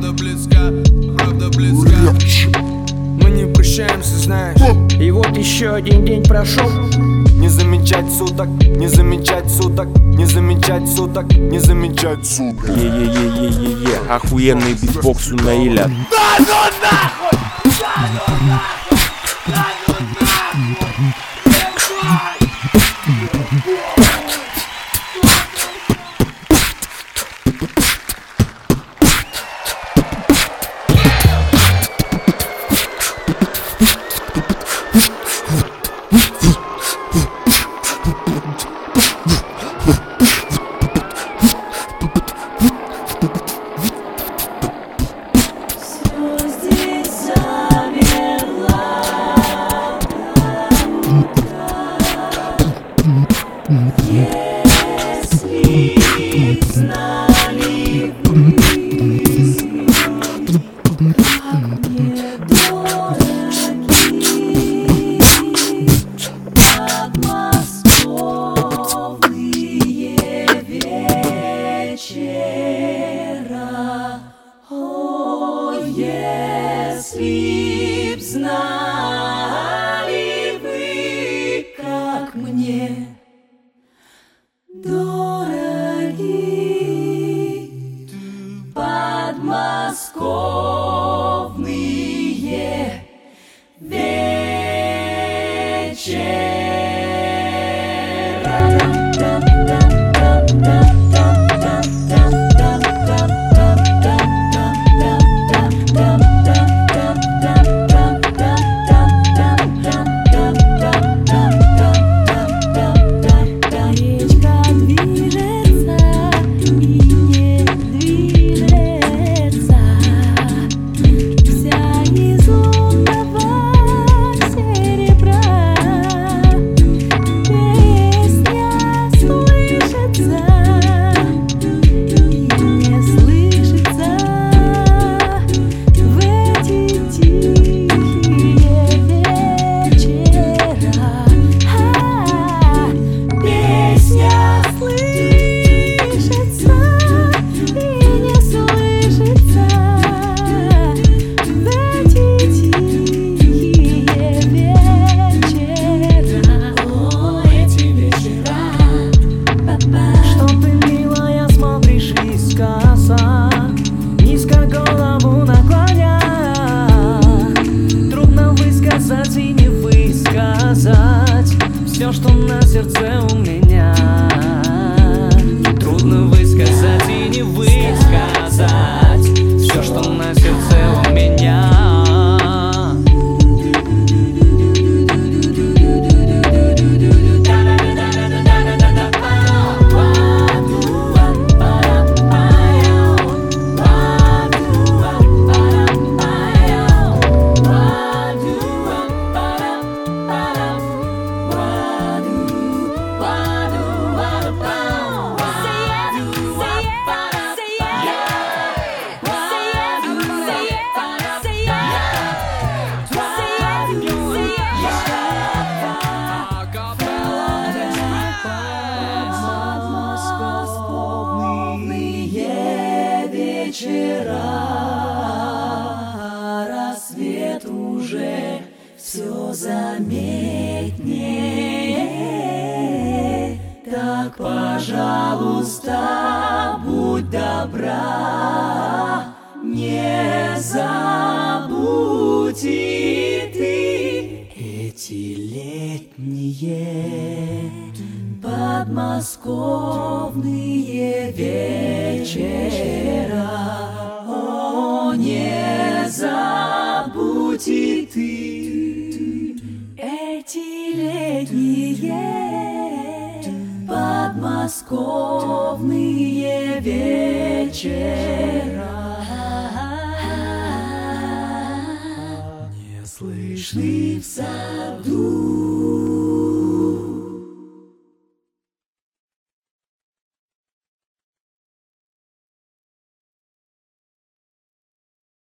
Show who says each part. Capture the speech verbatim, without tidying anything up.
Speaker 1: правда близка, правда близка.
Speaker 2: Мы не прощаемся, знаешь. И вот еще один день прошел.
Speaker 3: Не замечать суток, не замечать суток, не замечать суток, не замечать суток.
Speaker 4: Е-е-е-е-е-е, охуенный битбокс у Наиля.
Speaker 1: Да ну нахуй! Да ну нахуй! Да ну нахуй!
Speaker 5: Если знали вы, как мне дороги подмосковные вечера. О, если б знали вы, как мне дороги подмосковные вечера.
Speaker 2: Все, что на сердце у меня, трудно высказать и не высказать. Все, что на сердце у меня.
Speaker 5: Вечера, рассвет уже все заметнее. Так, пожалуйста, будь добра, не забудь и ты эти летние подмосковные вечера. О, не забудь и ты эти летние подмосковные вечера. Не слышны в саду